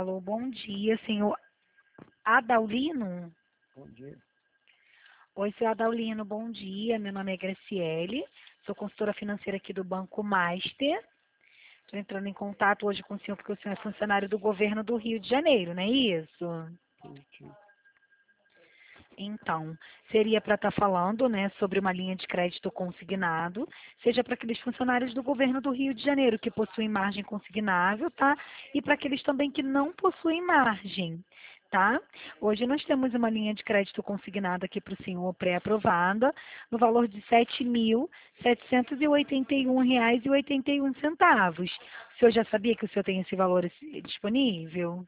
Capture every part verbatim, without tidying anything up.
Alô, bom dia, senhor Adaulino? Bom dia. Oi, senhor Adaulino, bom dia. Meu nome é Graciele, sou consultora financeira aqui do Banco Master. Estou entrando em contato hoje com o senhor porque o senhor é funcionário do governo do Rio de Janeiro, não é isso? Positivo. Então, seria para estar falando, né, sobre uma linha de crédito consignado, seja para aqueles funcionários do governo do Rio de Janeiro que possuem margem consignável, tá? E para aqueles também que não possuem margem, tá? Hoje nós temos uma linha de crédito consignada aqui para o senhor pré-aprovada, no valor de sete mil setecentos e oitenta e um reais e oitenta e um centavos. O senhor já sabia que o senhor tem esse valor esse- disponível?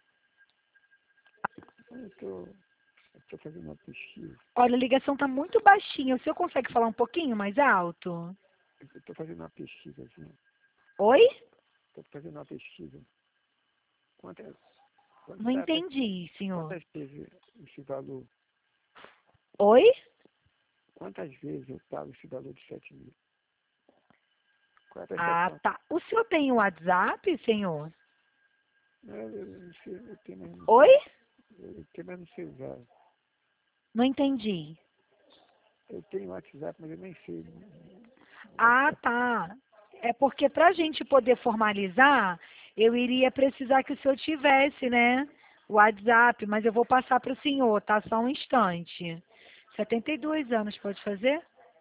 Eu estou eu tô fazendo uma pesquisa. Olha, a ligação está muito baixinha. O senhor consegue falar um pouquinho mais alto? Eu estou fazendo uma pesquisa, assim. Oi? Estou fazendo uma pesquisa. Quantas, Não quantas, datas, entendi, senhor. quantas vezes esse valor? Oi? Quantas vezes eu pago esse valor de sete mil? Qual é a Ah, percepção? tá. O senhor tem o WhatsApp, senhor? Não, eu, eu não sei, eu tenho, mas não Oi? sei. Eu tenho, mas não sei usar. Não entendi. Eu tenho WhatsApp, mas eu nem sei. Ah, WhatsApp. tá. É porque para a gente poder formalizar, eu iria precisar que o senhor tivesse, né? O WhatsApp, mas eu vou passar para o senhor, tá? Só um instante. setenta e dois anos, pode fazer?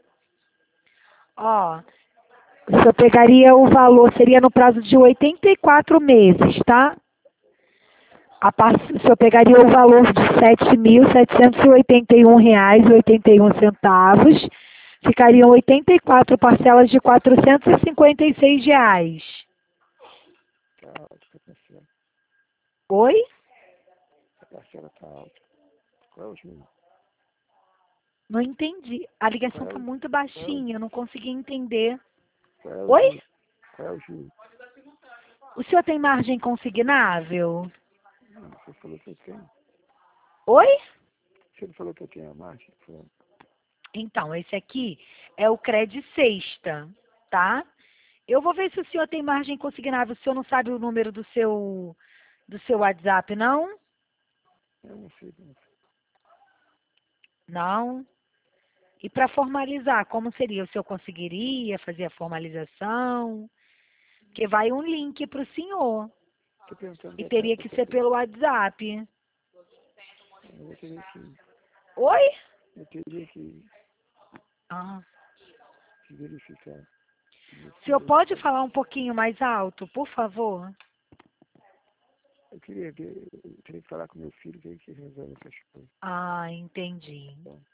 Ó, o senhor pegaria o valor, seria no prazo de oitenta e quatro meses, tá? A par... O senhor pegaria o valor de sete mil setecentos e oitenta e um reais e oitenta e um centavos. Ficariam oitenta e quatro parcelas de quatrocentos e cinquenta e seis reais. Tá alta a parcela. Oi? A parcela tá alta. Qual é o juro? Não entendi. A ligação Qual é está o, muito qual é o, baixinha, eu não consegui entender. qual é o Oi? juro? Qual é o juro? O senhor tem margem consignável? Não, você falou que eu tenho. Oi? Você não falou que eu tenho a margem? Falou. Então, esse aqui é o Cred Sexta, tá? Eu vou ver se o senhor tem margem consignável. O senhor não sabe o número do seu, do seu WhatsApp, não? Eu não sei. Não sei. Não. E para formalizar, como seria? O senhor conseguiria fazer a formalização? Porque vai um link para o senhor. Tô perguntando E detalhe teria que que eu ser tenho. pelo WhatsApp. Eu vou teria que, Oi? eu teria que, Ah. que verificar. Eu O senhor queria, pode falar um pouquinho mais alto, por favor? eu queria ver, eu teria que falar com meu filho, que ele que resolve essas coisas. Ah, entendi. Tá?